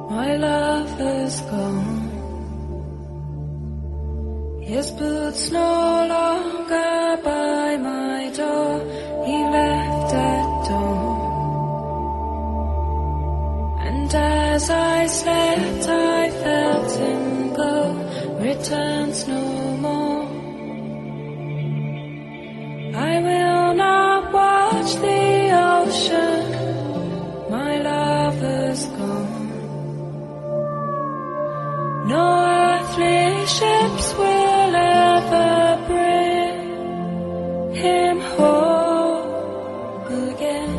My lover's gone. His boots no longer by my door. He left at dawn. And as I slept I felt him go. Returns no more. I will not watch the ocean. My lover's gone. No earthly ships will ever bring him home again.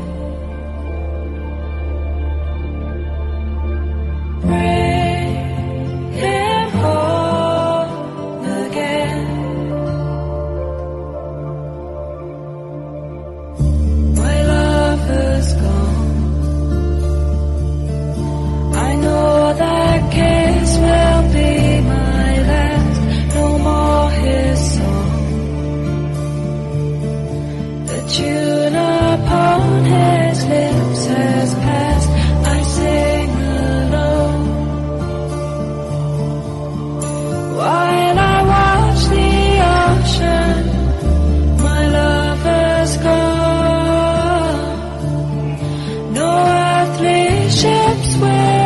Bring him home again. My lover's gone. I know that kiss will be my last, no more his song. The tune upon his lips has passed, I sing alone. While I watch the ocean, my lover's gone. No earthly ships will